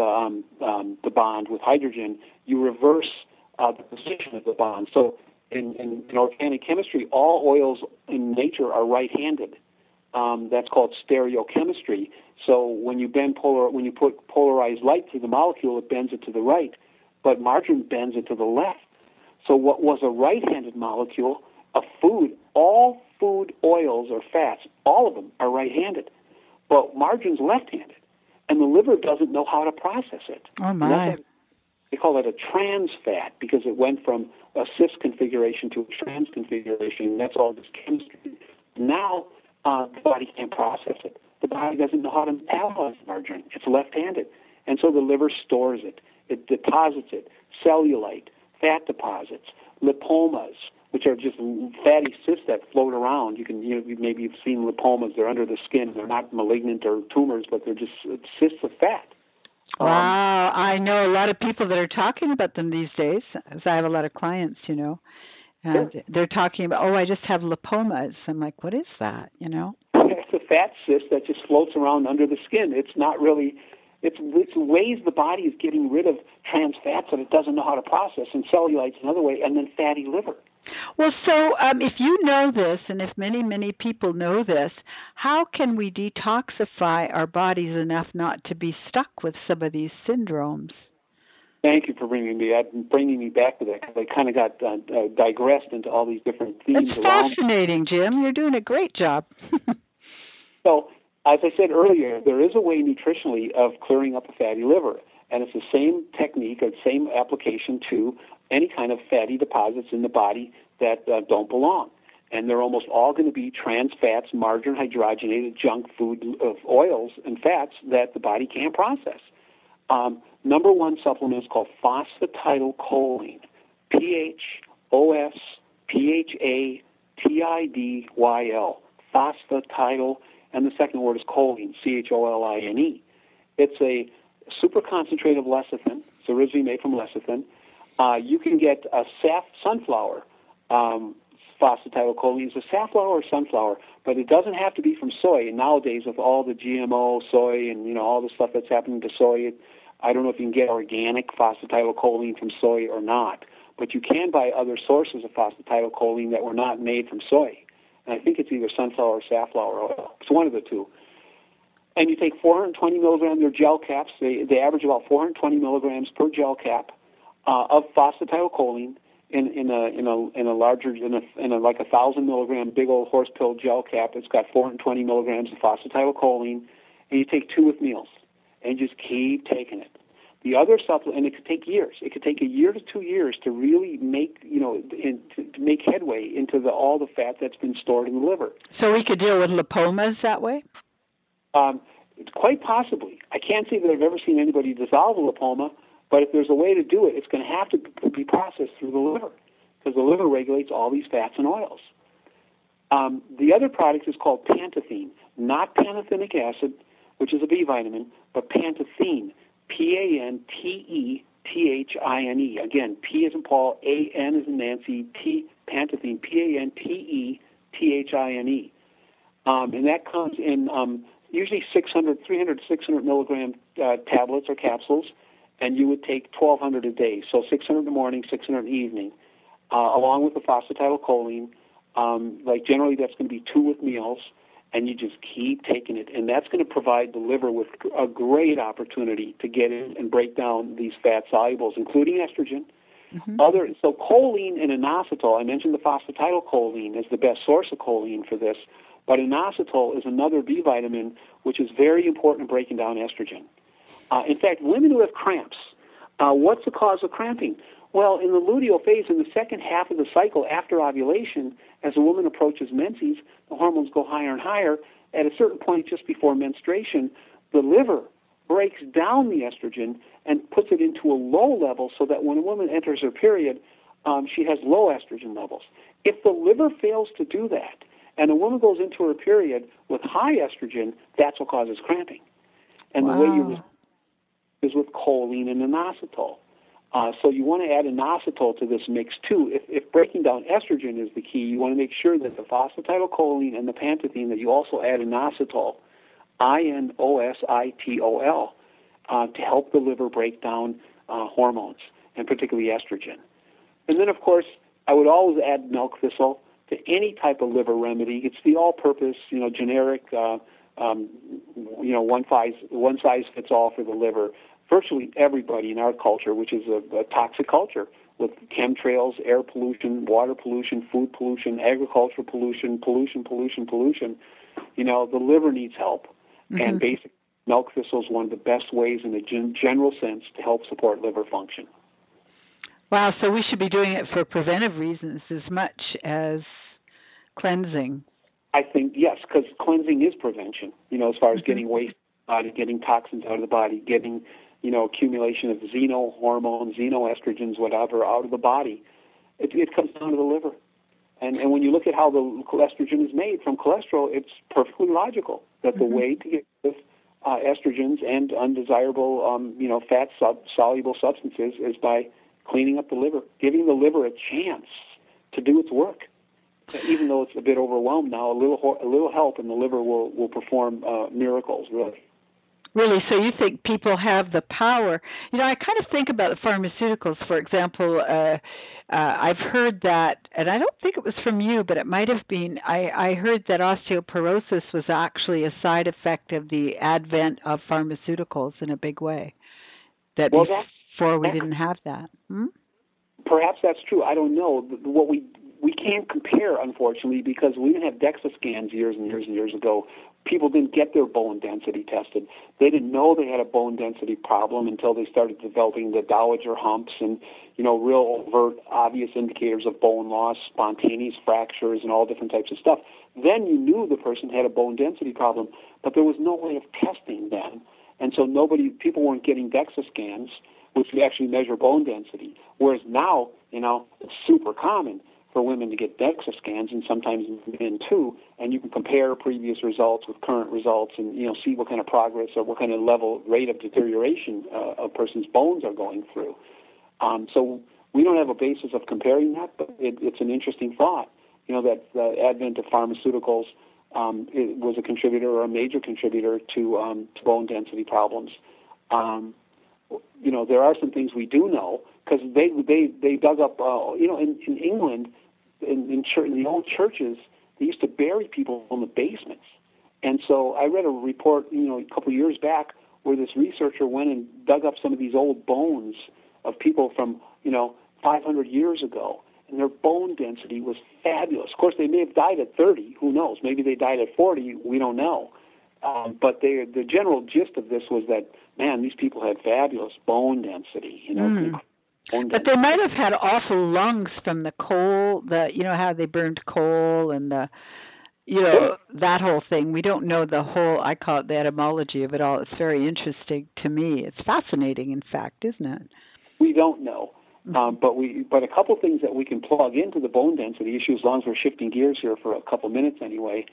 bond with hydrogen, you reverse the position of the bond. So in organic chemistry, all oils in nature are right-handed. That's called stereochemistry. So when you put polarized light through the molecule, it bends it to the right, but margarine bends it to the left. So what was a right-handed molecule, all food oils or fats, all of them are right-handed, but margarine's left-handed, and the liver doesn't know how to process it. Oh my! They call it a trans fat because it went from a cis configuration to a trans configuration, and that's all this chemistry. Now the body can't process it. The body doesn't know how to metabolize margarine. It's left-handed, and so the liver stores it. It deposits it. Cellulite, fat deposits, lipomas, which are just fatty cysts that float around. Maybe you've seen lipomas. They're under the skin. They're not malignant or tumors, but they're just cysts of fat. Wow, I know a lot of people that are talking about them these days, as I have a lot of clients, and sure. They're talking about, I just have lipomas. I'm like, what is that, It's a fat cyst that just floats around under the skin. It's not really, it's ways the body is getting rid of trans fats that it doesn't know how to process, and cellulite's another way, and then fatty liver. Well, so if you know this, and if many, many people know this, how can we detoxify our bodies enough not to be stuck with some of these syndromes? Thank you for bringing me back to that, because I kind of got digressed into all these different themes. It's fascinating, Jim. You're doing a great job. So, as I said earlier, there is a way nutritionally of clearing up a fatty liver, and it's the same technique or same application to any kind of fatty deposits in the body that don't belong. And they're almost all going to be trans fats, margarine, hydrogenated junk food of oils and fats that the body can't process. Number one supplement is called phosphatidylcholine, PHOSPHATIDYL, phosphatidyl, and the second word is choline, CHOLINE. It's a super concentrated lecithin. It's originally made from lecithin. You can get a sunflower phosphatidylcholine. It's a safflower or sunflower, but it doesn't have to be from soy. And nowadays, with all the GMO soy and all the stuff that's happening to soy, I don't know if you can get organic phosphatidylcholine from soy or not, but you can buy other sources of phosphatidylcholine that were not made from soy. And I think it's either sunflower or safflower oil. It's one of the two. And you take 420 milligrams, they're gel caps. They average about 420 milligrams per gel cap of phosphatidylcholine in a larger like 1,000 milligram big old horse pill gel cap. It's got 420 milligrams of phosphatidylcholine, and you take 2 with meals, and you just keep taking it. The other supplement, and it could take years. It could take a year to 2 years to really make to make headway into all the fat that's been stored in the liver. So we could deal with lipomas that way? Quite possibly. I can't say that I've ever seen anybody dissolve a lipoma, but if there's a way to do it, it's going to have to be processed through the liver, because the liver regulates all these fats and oils. The other product is called Pantethine, not pantothenic acid, which is a B vitamin, but Pantethine, Pantethine. Again, P as in Paul, A-N as in Nancy, Pantethine, Pantethine. And that comes in usually 300 to 600 milligram tablets or capsules, and you would take 1,200 a day. So 600 in the morning, 600 in the evening, along with the phosphatidylcholine. Generally that's going to be 2 with meals, and you just keep taking it. And that's going to provide the liver with a great opportunity to get in and break down these fat solubles, including estrogen. Mm-hmm. So choline and inositol, I mentioned the phosphatidylcholine is the best source of choline for this, but inositol is another B vitamin which is very important in breaking down estrogen. In fact, women who have cramps, what's the cause of cramping? Well, in the luteal phase, in the second half of the cycle after ovulation, as a woman approaches menses, the hormones go higher and higher. At a certain point just before menstruation, the liver breaks down the estrogen and puts it into a low level so that when a woman enters her period, she has low estrogen levels. If the liver fails to do that, and a woman goes into her period with high estrogen, that's what causes cramping. And the way you is with choline and inositol. So you want to add inositol to this mix too. If breaking down estrogen is the key, you want to make sure that the phosphatidylcholine and the pantethine, that you also add inositol, inositol, to help the liver break down hormones, and particularly estrogen. And then, of course, I would always add milk thistle to any type of liver remedy. It's the all-purpose, generic, one size fits all for the liver. Virtually everybody in our culture, which is a toxic culture with chemtrails, air pollution, water pollution, food pollution, agricultural pollution, the liver needs help. Mm-hmm. And basic milk thistle is one of the best ways in a general sense to help support liver function. Wow, so we should be doing it for preventive reasons as much as cleansing. I think, yes, because cleansing is prevention, as far as getting waste out of the body, getting toxins out of the body, getting, accumulation of xenohormones, xenoestrogens, whatever, out of the body. It comes down to the liver. And when you look at how the estrogen is made from cholesterol, it's perfectly logical that the way to get rid of estrogens and undesirable, fat-soluble substances is by cleaning up the liver, giving the liver a chance to do its work. Even though it's a bit overwhelmed now, a little help, and the liver will perform miracles, really. Really? So you think people have the power? I kind of think about the pharmaceuticals. For example, I've heard that, and I don't think it was from you, but it might have been. I heard that osteoporosis was actually a side effect of the advent of pharmaceuticals in a big way. That before we didn't have that. Perhaps that's true. I don't know. What we can't compare, unfortunately, because we didn't have DEXA scans years and years and years ago. People didn't get their bone density tested. They didn't know they had a bone density problem until they started developing the Dowager humps and, real overt, obvious indicators of bone loss, spontaneous fractures, and all different types of stuff. Then you knew the person had a bone density problem, but there was no way of testing then. And so people weren't getting DEXA scans, which actually measure bone density. Whereas now, it's super common for women to get DEXA scans, and sometimes men too, and you can compare previous results with current results and, see what kind of progress or what kind of rate of deterioration a person's bones are going through. So we don't have a basis of comparing that, but it's an interesting thought, that the advent of pharmaceuticals it was a contributor or a major contributor to bone density problems. There are some things we do know, because they dug up, in England, in the old churches, they used to bury people in the basements. And so I read a report, a couple of years back, where this researcher went and dug up some of these old bones of people from, 500 years ago, and their bone density was fabulous. Of course, they may have died at 30. Who knows? Maybe they died at 40. We don't know. But the general gist of this was that, man, these people had fabulous bone density, But they might have had awful lungs from the coal, how they burned coal and that whole thing. We don't know the whole, I call it the etymology of it all. It's very interesting to me. It's fascinating, in fact, isn't it? We don't know. But a couple of things that we can plug into the bone density issue, as long as we're shifting gears here for a couple of minutes anyway.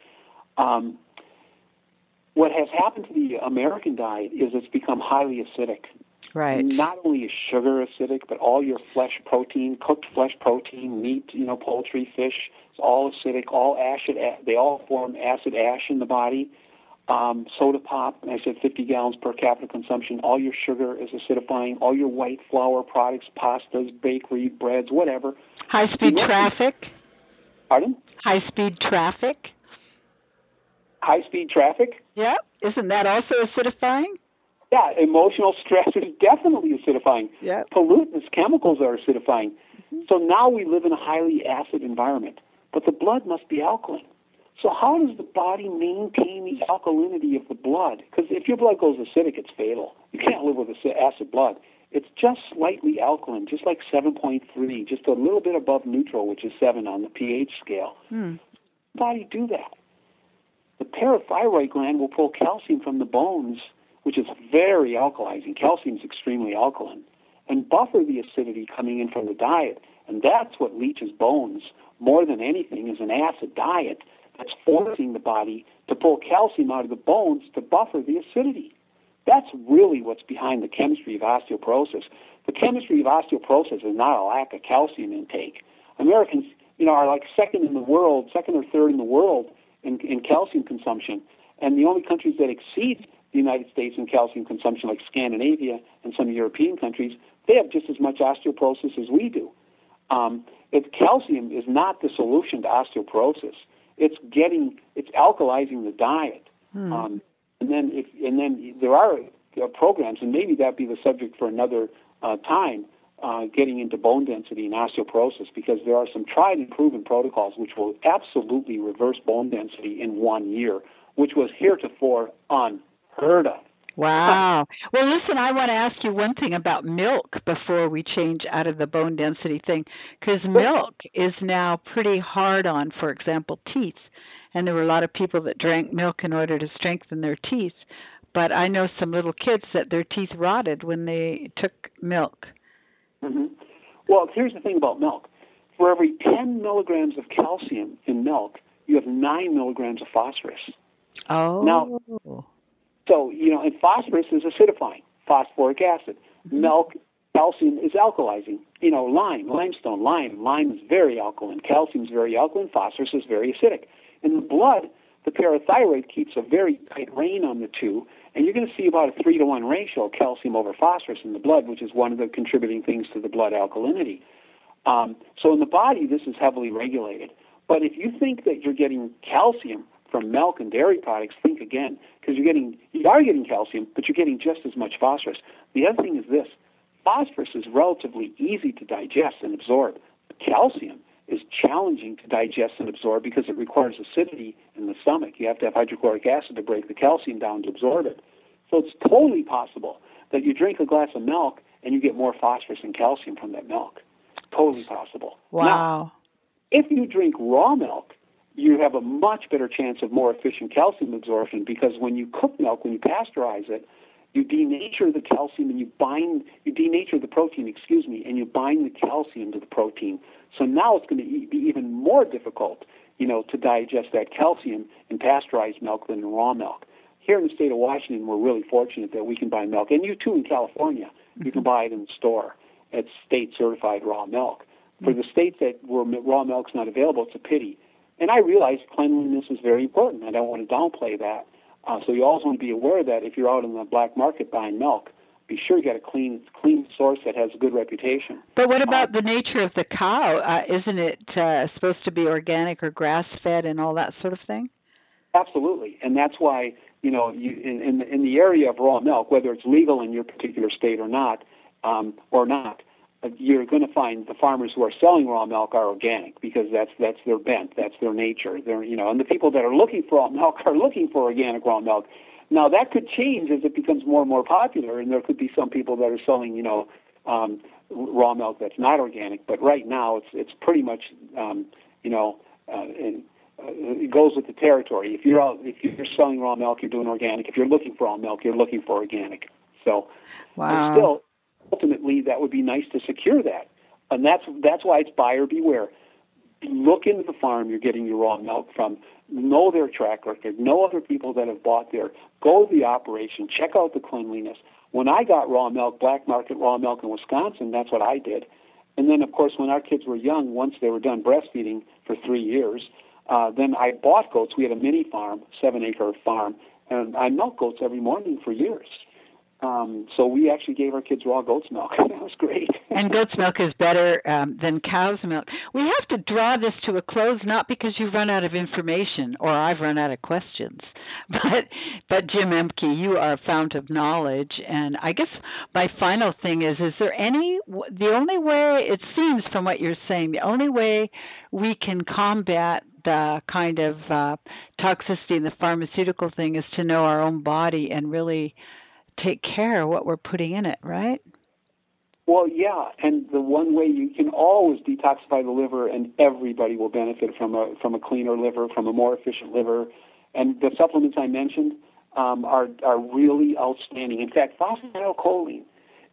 What has happened to the American diet is it's become highly acidic. Right. Not only is sugar acidic, but all your flesh protein, cooked flesh protein, meat, poultry, fish, it's all acidic, all acid. They all form acid ash in the body. Soda pop, I said 50 gallons per capita consumption. All your sugar is acidifying. All your white flour products, pastas, bakery, breads, whatever. High-speed traffic. Pardon? High-speed traffic. High-speed traffic? Yeah. Isn't that also acidifying? Yeah, emotional stress is definitely acidifying. Yeah. Pollutants, chemicals are acidifying. Mm-hmm. So now we live in a highly acid environment, but the blood must be alkaline. So how does the body maintain the alkalinity of the blood? Because if your blood goes acidic, it's fatal. You can't live with acid blood. It's just slightly alkaline, just like 7.3, just a little bit above neutral, which is 7 on the pH scale. The body do that. The parathyroid gland will pull calcium from the bones, which is very alkalizing. Calcium is extremely alkaline, and buffer the acidity coming in from the diet. And that's what leaches bones more than anything, is an acid diet that's forcing the body to pull calcium out of the bones to buffer the acidity. That's really what's behind the chemistry of osteoporosis. The chemistry of osteoporosis is not a lack of calcium intake. Americans, are like second or third in the world in calcium consumption. And the only countries that exceed the United States in calcium consumption, like Scandinavia and some European countries, they have just as much osteoporosis as we do. Calcium is not the solution to osteoporosis. It's alkalizing the diet. And then there are programs, and maybe that'd be the subject for another time, getting into bone density and osteoporosis, because there are some tried and proven protocols which will absolutely reverse bone density in 1 year, which was heretofore unheard of. Wow. Well, listen, I want to ask you one thing about milk before we change out of the bone density thing, because milk is now pretty hard on, for example, teeth. And there were a lot of people that drank milk in order to strengthen their teeth. But I know some little kids that their teeth rotted when they took milk. Mm-hmm. Well, here's the thing about milk. For every 10 milligrams of calcium in milk, you have 9 milligrams of phosphorus. Oh. Now, so, and phosphorus is acidifying, phosphoric acid. Mm-hmm. Milk, calcium is alkalizing. Limestone. Lime is very alkaline. Calcium is very alkaline. Phosphorus is very acidic. In the blood, the parathyroid keeps a very tight rein on the two, and you're going to see about a 3-to-1 ratio of calcium over phosphorus in the blood, which is one of the contributing things to the blood alkalinity. So in the body, this is heavily regulated. But if you think that you're getting calcium from milk and dairy products, think again, because you are getting calcium, but you're getting just as much phosphorus. The other thing is this: phosphorus is relatively easy to digest and absorb. Calcium is challenging to digest and absorb because it requires acidity in the stomach. You have to have hydrochloric acid to break the calcium down to absorb it. So it's totally possible that you drink a glass of milk and you get more phosphorus and calcium from that milk. Totally possible. Wow. Now, if you drink raw milk, you have a much better chance of more efficient calcium absorption, because when you cook milk, when you pasteurize it, you denature the calcium and you denature the protein, and you bind the calcium to the protein. So now it's going to be even more difficult, to digest that calcium in pasteurized milk than in raw milk. Here in the state of Washington, we're really fortunate that we can buy milk, and you too in California, you can buy it in the store. It's state-certified raw milk. For the states where raw milk's not available, it's a pity. And I realize cleanliness is very important. I don't want to downplay that. So you always want to be aware that if you're out in the black market buying milk, be sure you get a clean source that has a good reputation. But what about the nature of the cow? Isn't it supposed to be organic or grass-fed and all that sort of thing? Absolutely, and that's why in the area of raw milk, whether it's legal in your particular state or not, you're going to find the farmers who are selling raw milk are organic, because that's their bent, that's their nature. And the people that are looking for raw milk are looking for organic raw milk. Now that could change as it becomes more and more popular, and there could be some people that are selling raw milk that's not organic. But right now it's pretty much it goes with the territory. If you're selling raw milk, you're doing organic. If you're looking for raw milk, you're looking for organic. So, wow. Still, ultimately, that would be nice to secure that, and that's why it's buyer beware. Look into the farm you're getting your raw milk from. Know their track record. Know other people that have bought there. Go to the operation. Check out the cleanliness. When I got raw milk, black market raw milk in Wisconsin, that's what I did. And then, of course, when our kids were young, once they were done breastfeeding for 3 years, then I bought goats. We had a mini farm, 7-acre farm, and I milked goats every morning for years. So we actually gave our kids raw goat's milk. That was great. And goat's milk is better than cow's milk. We have to draw this to a close, not because you've run out of information or I've run out of questions, but Jim Ehmke, you are a fount of knowledge. And I guess my final thing is there the only way, it seems from what you're saying, the only way we can combat the kind of toxicity in the pharmaceutical thing is to know our own body and really take care of what we're putting in it, right? Well, yeah, and the one way you can always detoxify the liver, and everybody will benefit from a cleaner liver, from a more efficient liver. And the supplements I mentioned are really outstanding. In fact, phosphatidylcholine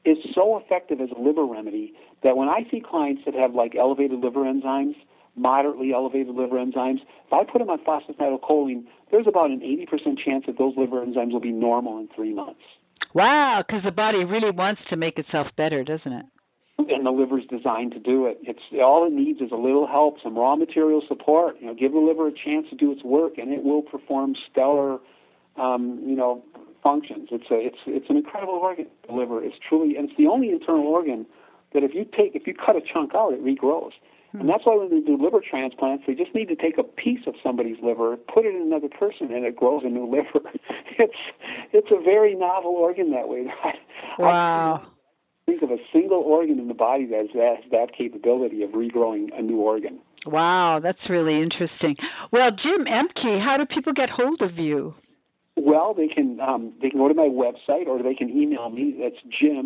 is so effective as a liver remedy that when I see clients that have like elevated liver enzymes, moderately elevated liver enzymes, if I put them on phosphatidylcholine, there's about an 80% chance that those liver enzymes will be normal in 3 months. Wow, because the body really wants to make itself better, doesn't it? And the liver's designed to do it. It's all it needs is a little help, some raw material support. Give the liver a chance to do its work, and it will perform stellar, functions. It's an incredible organ. The liver is truly, and it's the only internal organ that if you cut a chunk out, it regrows. And that's why when they do liver transplants, they just need to take a piece of somebody's liver, put it in another person, and it grows a new liver. It's a very novel organ that way. Wow. I think of a single organ in the body that has that capability of regrowing a new organ. Wow, that's really interesting. Well, Jim Emke, how do people get hold of you? Well, they can go to my website or they can email me. That's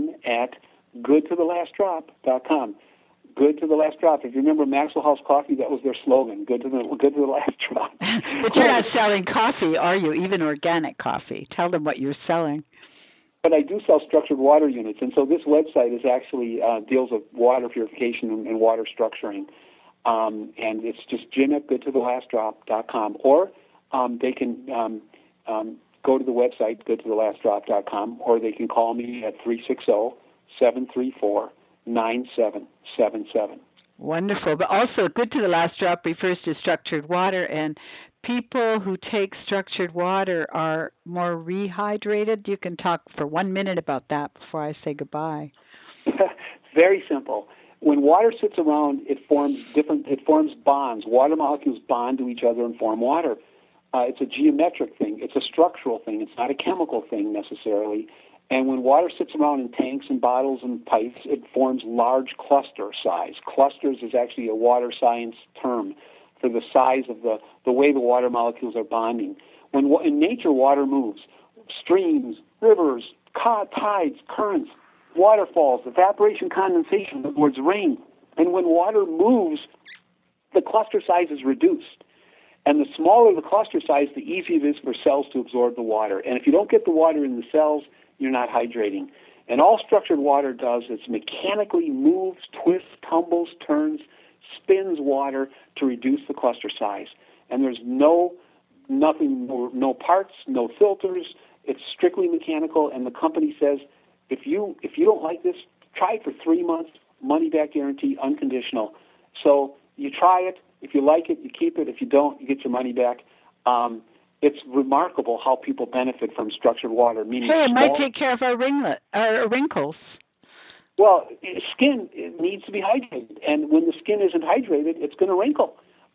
jim@goodtothelastdrop.com. Good to the last drop. If you remember Maxwell House Coffee, that was their slogan. Good to the last drop. But you're not selling coffee, are you? Even organic coffee. Tell them what you're selling. But I do sell structured water units, and so this website is actually deals with water purification and water structuring. And it's just jim@goodtothelastdrop.com, or they can go to the website goodtothelastdrop.com, or they can call me at 360-734-9777. Wonderful. But also, Good to the Last Drop refers to structured water, and people who take structured water are more rehydrated. You can talk for 1 minute about that before I say goodbye. Very simple. When water sits around, it forms bonds. Water molecules bond to each other and form water. It's a geometric thing. It's a structural thing. It's not a chemical thing necessarily. And when water sits around in tanks and bottles and pipes, it forms large cluster size. Clusters is actually a water science term for the size of the way the water molecules are bonding. When in nature, water moves. Streams, rivers, tides, currents, waterfalls, evaporation, condensation, in other words, rain. And when water moves, the cluster size is reduced. And the smaller the cluster size, the easier it is for cells to absorb the water. And if you don't get the water in the cells, you're not hydrating. And all structured water does is mechanically moves, twists, tumbles, turns, spins water to reduce the cluster size. And there's no parts, no filters. It's strictly mechanical. And the company says, if you don't like this, try it for 3 months, money back guarantee, unconditional. So you try it. If you like it, you keep it. If you don't, you get your money back. It's remarkable how people benefit from structured water. Meaning it might take care of our wrinkles. Well, skin needs to be hydrated, and when the skin isn't hydrated, it's going to wrinkle.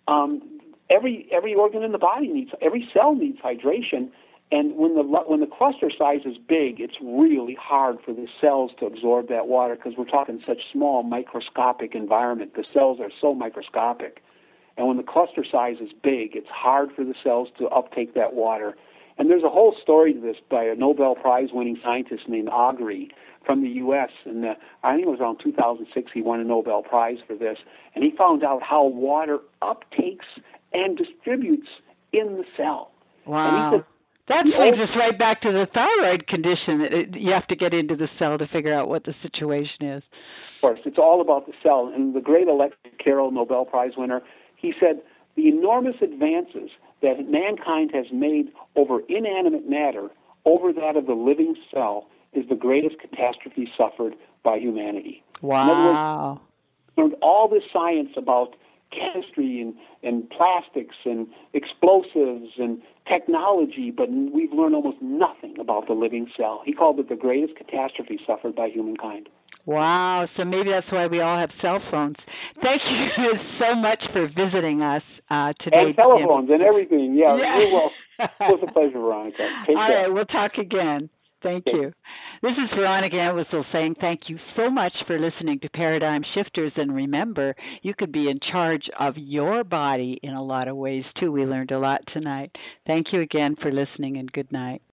Every organ in the body every cell needs hydration, and when the cluster size is big, it's really hard for the cells to absorb that water because we're talking such small microscopic environment. The cells are so microscopic. And when the cluster size is big, it's hard for the cells to uptake that water. And there's a whole story to this by a Nobel Prize-winning scientist named Augury from the U.S. And I think it was around 2006 he won a Nobel Prize for this. And he found out how water uptakes and distributes in the cell. Wow. That brings us right back to the thyroid condition. You have to get into the cell to figure out what the situation is. Of course, it's all about the cell. And the great Alexis Carrel, Nobel Prize winner, he said, the enormous advances that mankind has made over inanimate matter over that of the living cell is the greatest catastrophe suffered by humanity. Wow. In other words, learned all this science about chemistry and plastics and explosives and technology, but we've learned almost nothing about the living cell. He called it the greatest catastrophe suffered by humankind. Wow, so maybe that's why we all have cell phones. Thank you so much for visiting us today. And telephones and everything. Yeah. You're welcome. It was a pleasure, Veronica. Take care. All right, we'll talk again. Thank you. This is Veronica Entwistle saying thank you so much for listening to Paradigm Shifters. And remember, you could be in charge of your body in a lot of ways, too. We learned a lot tonight. Thank you again for listening, and good night.